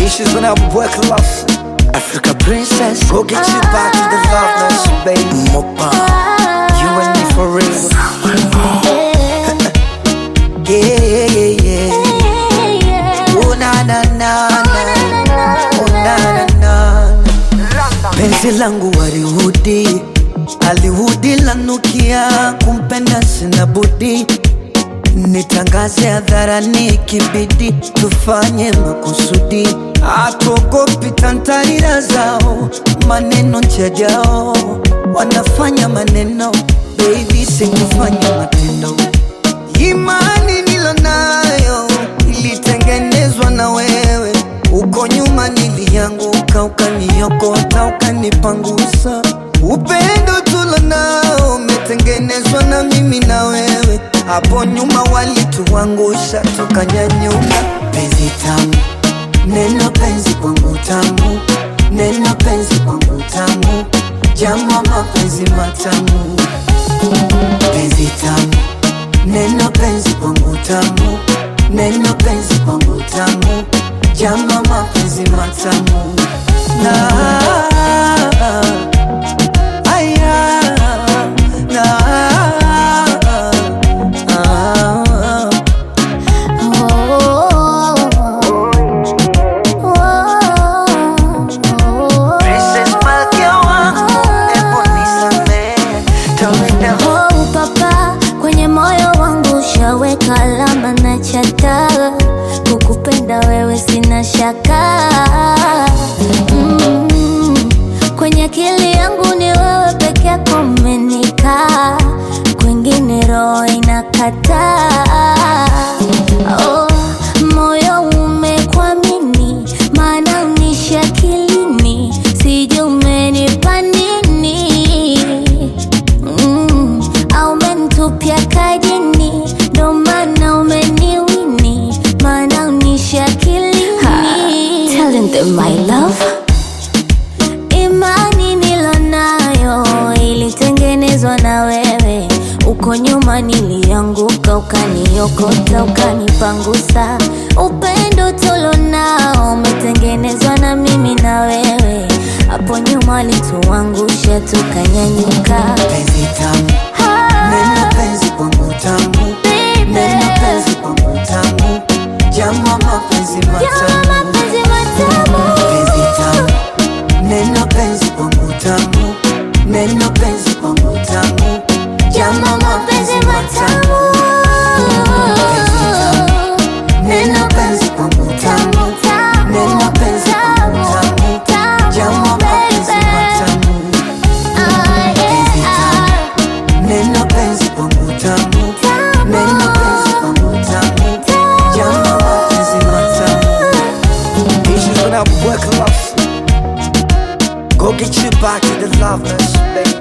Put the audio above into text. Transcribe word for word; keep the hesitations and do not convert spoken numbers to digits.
Issues when I work lost. Africa princess, go get you back to the love nation, baby. Mopa, you and me for real. Yeah, yeah, yeah. Oh na na na na, oh na na na. Penzi langu Hollywoodi, Hollywoodi lanukia, kumpenda sina budi. Nitangaze hadharani kibidi, tufanye makusudi. Hatuogopi tantarira zao, maneno njajao. Wanafanya maneno, baby sikufanya matendo. Imani nilonayo, ilitengenezwa na wewe. Uko nyuma nilianguka, ukaniokota, ukanipangusa. Upendo tulonao, umetengenezwa na mimi na wewe. Hapo nyuma walituangusha, tukanyanyuka. Penzi tamu, neno penzi kwangu tamu. Neno penzi kwangu tamu, jamu mapenzi matamu. Penzi tamu, neno penzi kwangu tamu. Neno penzi kwangu tamu, jamu mapenzi matamu. Na aya na kalama na chata, kukupenda wewe sina shaka. mm, Kwenye akili yangu ni wewe peke yako umenikaa, kwingine roho inakataa. Oh, moyo umekuamini, maana unishi akilini, sijui umenipa nini. mm, Au umenitupia kajini, ndo maana umeniwini, maana unishi akilini. Telling them my love, imani nilonayo ilitengenezwa na wewe. Uko nyuma nilianguka, ukaniokota, ukanipangusa. Upendo tulonao umetengenezwa na mimi na wewe. Hapo nyuma walituangusha, tukanyanyuka. Penzi tamu, neno penzi kwangu tamu. Neno penzi kwangu tamu, jamu mapenzi matamu. Penzi tamu, neno penzi kwangu tamu. Neno penzi kwangu tamu, jamu mapenzi matamu. Penzi tamu, neno penzi kwangu tamu. Neno penzi kwangu tamu, jamu mapenzi matamu. Penzi tamu, neno penzi kwangu tamu. Neno penzi kwangu tamu, jamu mapenzi matamu. Issues when I work lost. Go get you back to the love nation, baby.